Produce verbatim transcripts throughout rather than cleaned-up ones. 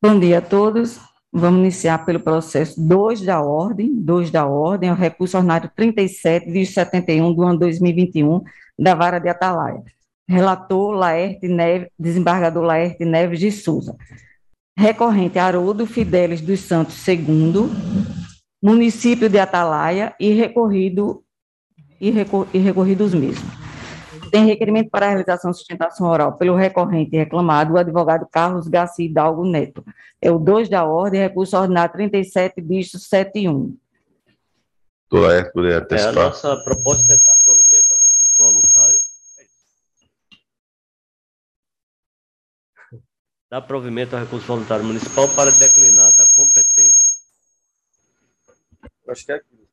Bom dia a todos. Vamos iniciar pelo processo dois da ordem, dois da ordem, é o recurso ordinário trinta e sete, setenta e um do ano dois mil e vinte e um, da Vara de Atalaia. Relator, Laerte Neves, desembargador Laerte Neves de Souza. Recorrente, Haroldo Fidelis dos Santos segundo, município de Atalaia e recorrido, e, recor, e recorridos mesmos. Tem requerimento para a realização de sustentação oral pelo recorrente e reclamado, o advogado Carlos Garcia Hidalgo Neto. É o dois da ordem, recurso ordinário trinta e sete, bicho setenta e um. É, é, é, a nossa proposta é dar provimento ao recurso voluntário. Dar provimento ao recurso voluntário municipal para declinar da competência. Acho que é aquilo.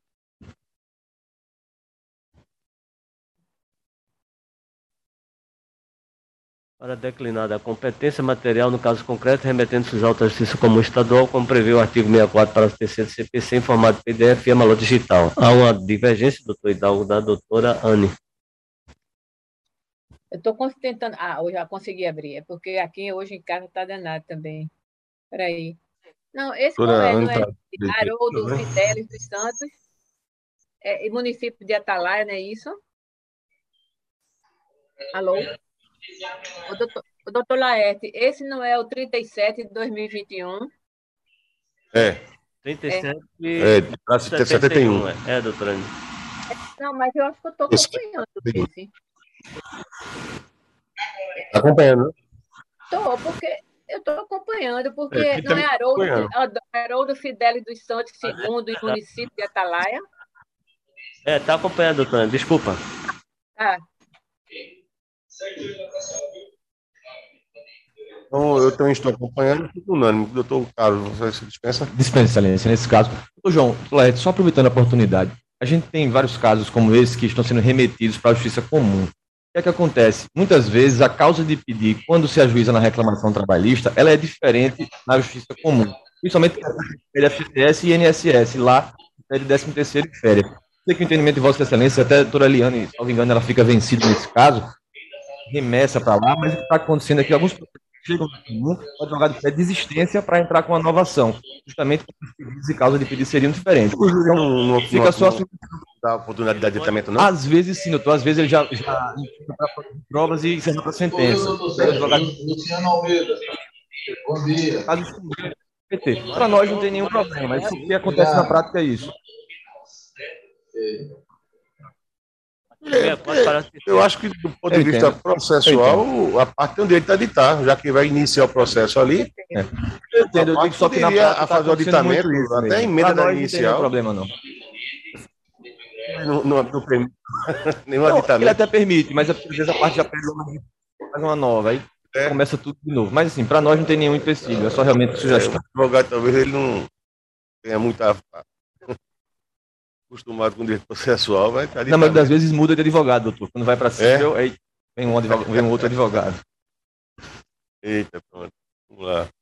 Para declinar da competência material, no caso concreto, remetendo-se aos autos da Justiça Comum Estadual, como prevê o artigo sessenta e quatro, parágrafo terceiro do C P C, em formato P D F e amalô digital. Há uma divergência, doutor Hidalgo, da doutora Anne. Eu estou tentando... Ah, eu já consegui abrir. É porque aqui hoje em casa está danado também. Espera aí. Não, esse não é, não é Haroldo Fidelis dos Santos, é, município de Atalaia, não é isso? Alô? O doutor, o doutor Laerte, esse não é o trinta e sete de dois mil e vinte e um? É. trinta e sete é, é setenta e um. É, é, doutora Anne. Não, mas eu acho que eu estou acompanhando esse. Está acompanhando, né? Estou, porque eu estou acompanhando, porque é, não é Haroldo, Haroldo Fidelis dos Santos segundo, e município de Atalaia? É, está acompanhando, doutora Anne, desculpa. Ah. Então, eu também estou acompanhando, tudo unânime. Doutor Carlos, você dispensa? Dispensa, excelência, nesse caso. Ô, João, só aproveitando a oportunidade, a gente tem vários casos como esse que estão sendo remetidos para a Justiça Comum. O que é que acontece? Muitas vezes, a causa de pedir, quando se ajuiza na reclamação trabalhista, ela é diferente na Justiça Comum. Principalmente na F G S e I N S S, lá, de décimo terceiro e férias. Sei que o entendimento de Vossa Excelência, até a doutora Liane, se não me engano, ela fica vencida nesse caso, remessa para lá, mas o que está acontecendo é que alguns chegam no comum, o advogado pede desistência para entrar com a nova ação, justamente porque os pedidos e causa de pedido seriam diferentes. O júri não, não fica não, só não dá oportunidade de adiantamento, não? Às vezes sim, doutor, às vezes ele já, já para provas e encerra para a sentença. Advogado... Luciano Almeida, bom dia. Para nós não tem nenhum problema, mas o que acontece na prática é isso. É, eu acho que, do ponto de vista processual, a parte tem o direito de editar, já que vai iniciar o processo ali. É. Eu entendo, eu digo só que na prática a fazer o aditamento, isso, até a emenda da inicial. Não tem problema, não. Não, não, não permite nenhum não, aditamento. Ele até permite, mas às vezes a parte já pega faz uma nova, aí é. Começa tudo de novo. Mas assim, para nós não tem nenhum empecilho, é só realmente sugestão. É, o advogado talvez ele não tenha muita acostumado com o direito processual, vai estar. Não, mas das vezes muda de advogado, doutor. Quando vai para civil, é? Aí vem um, advogado, vem um outro advogado. Eita, pronto. Vamos lá.